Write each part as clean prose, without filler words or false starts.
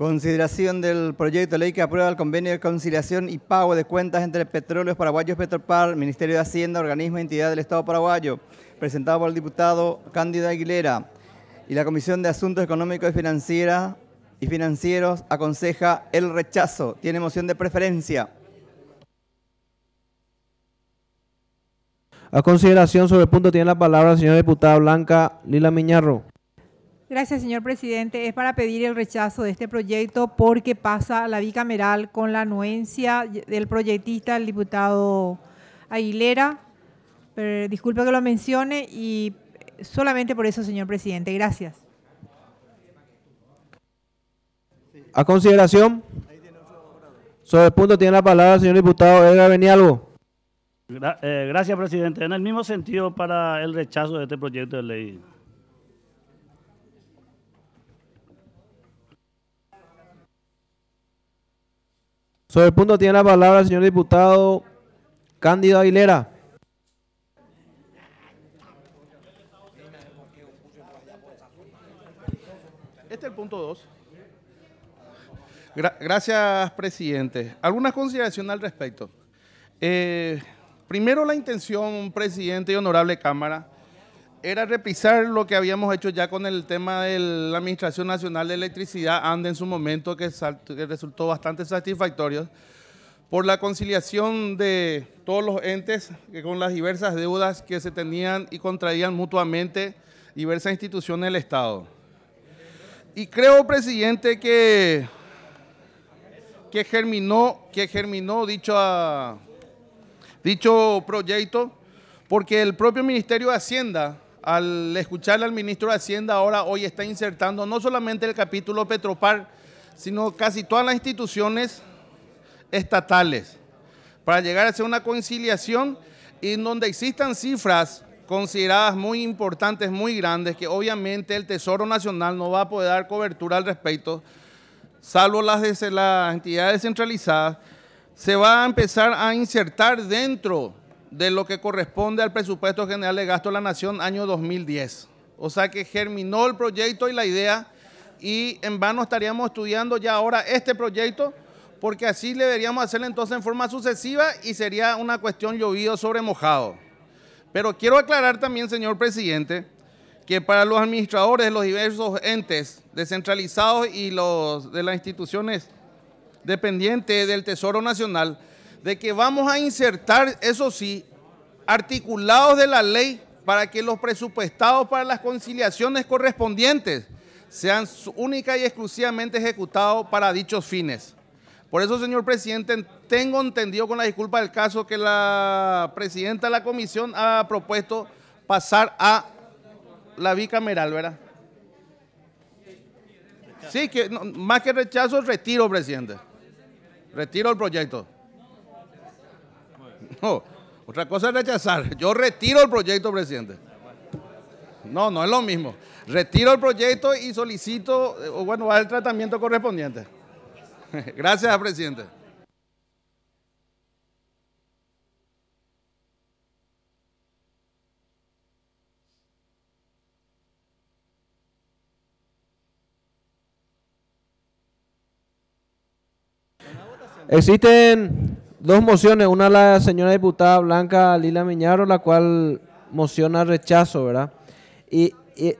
Consideración del proyecto de ley que aprueba el convenio de conciliación y pago de cuentas entre Petróleos Paraguayos Petropar, Ministerio de Hacienda, organismo y entidad del Estado paraguayo, presentado por el diputado Cándido Aguilera. Y la Comisión de Asuntos Económicos y Financieros aconseja el rechazo. Tiene moción de preferencia. A consideración sobre el punto tiene la palabra la señora diputada Blanca Lila Miñarro. Gracias, señor presidente. Es para pedir el rechazo de este proyecto porque pasa a la bicameral con la anuencia del proyectista, el diputado Aguilera. Disculpe que lo mencione y solamente por eso, señor presidente. Gracias. A consideración sobre el punto tiene la palabra el señor diputado Edgar Benialvo. Gracias, presidente. En el mismo sentido para el rechazo de este proyecto de ley. Sobre el punto tiene la palabra el señor diputado Cándido Aguilera. Este es el punto 2. Gracias, presidente. ¿Alguna consideración al respecto? Primero, la intención, presidente y honorable Cámara, era reprisar lo que habíamos hecho ya con el tema de la Administración Nacional de Electricidad, ANDE, en su momento, que resultó bastante satisfactorio, por la conciliación de todos los entes que con las diversas deudas que se tenían y contraían mutuamente diversas instituciones del Estado. Y creo, presidente, que germinó dicho proyecto, porque el propio Ministerio de Hacienda, al escucharle al ministro de Hacienda, hoy está insertando no solamente el capítulo Petropar, sino casi todas las instituciones estatales, para llegar a hacer una conciliación en donde existan cifras consideradas muy importantes, muy grandes, que obviamente el Tesoro Nacional no va a poder dar cobertura al respecto, salvo las entidades descentralizadas. Se va a empezar a insertar dentro de lo que corresponde al presupuesto general de gasto de la Nación año 2010. O sea que germinó el proyecto y la idea, y en vano estaríamos estudiando ya ahora este proyecto, porque así le deberíamos hacerlo entonces en forma sucesiva y sería una cuestión llovido sobre mojado. Pero quiero aclarar también, señor presidente, que para los administradores de los diversos entes descentralizados y los de las instituciones dependientes del Tesoro Nacional, de que vamos a insertar, eso sí, articulados de la ley para que los presupuestados para las conciliaciones correspondientes sean única y exclusivamente ejecutados para dichos fines. Por eso, señor presidente, tengo entendido, con la disculpa del caso, que la presidenta de la comisión ha propuesto pasar a la bicameral, ¿verdad? Sí, que no, más que rechazo, retiro, presidente. Retiro el proyecto. No, otra cosa es rechazar. Yo retiro el proyecto, presidente. No, no es lo mismo. Retiro el proyecto y solicito, bueno, va el tratamiento correspondiente. Gracias, presidente. Existen dos mociones, una la señora diputada Blanca Lila Miñarro, la cual mociona rechazo, ¿verdad? Y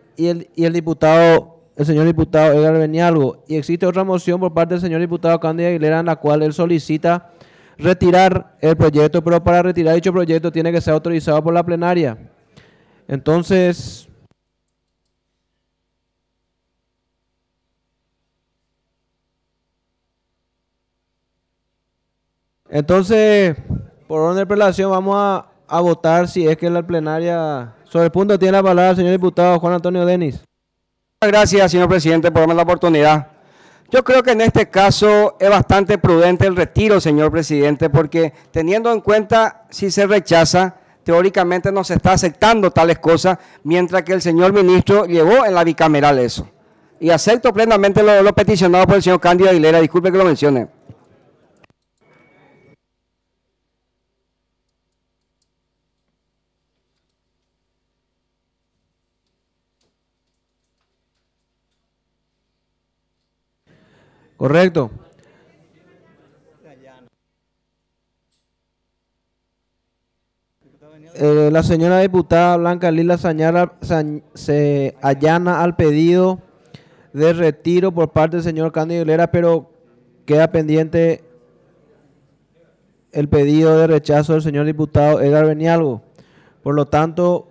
el señor diputado Edgar Benialvo. Y existe otra moción por parte del señor diputado Cándido Aguilera, en la cual él solicita retirar el proyecto, pero para retirar dicho proyecto tiene que ser autorizado por la plenaria. Entonces, por orden de prelación, vamos a votar si es que la plenaria... Sobre el punto tiene la palabra el señor diputado Juan Antonio Denis. Gracias, señor presidente, por darme la oportunidad. Yo creo que en este caso es bastante prudente el retiro, señor presidente, porque teniendo en cuenta si se rechaza, teóricamente no se está aceptando tales cosas, mientras que el señor ministro llevó en la bicameral eso. Y acepto plenamente lo peticionado por el señor Cándido Aguilera, disculpe que lo mencione. Correcto. La señora diputada Blanca Lila se allana al pedido de retiro por parte del señor Cándido Aguilera, pero queda pendiente el pedido de rechazo del señor diputado Edgar Benialgo. Por lo tanto,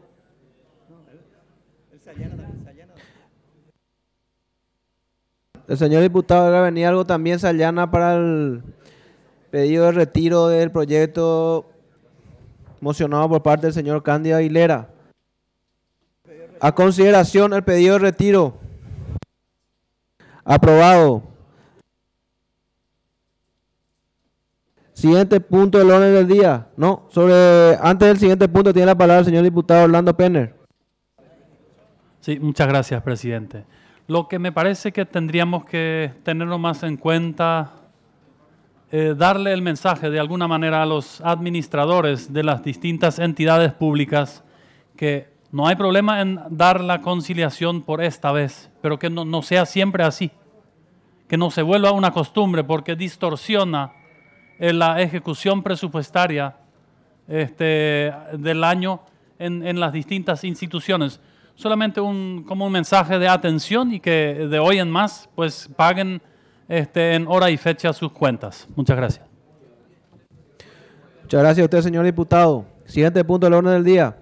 el señor diputado Edgar Benialgo también se allana para el pedido de retiro del proyecto mocionado por parte del señor Cándido Aguilera. A consideración el pedido de retiro. Aprobado. Siguiente punto del orden del día. No, antes del siguiente punto tiene la palabra el señor diputado Orlando Penner. Sí, muchas gracias, presidente. Lo que me parece que tendríamos que tenerlo más en cuenta, darle el mensaje de alguna manera a los administradores de las distintas entidades públicas que no hay problema en dar la conciliación por esta vez, pero que no sea siempre así, que no se vuelva una costumbre porque distorsiona la ejecución presupuestaria del año en las distintas instituciones. Solamente como un mensaje de atención y que de hoy en más pues paguen en hora y fecha sus cuentas. Muchas gracias. Muchas gracias a usted, señor diputado. Siguiente punto del orden del día.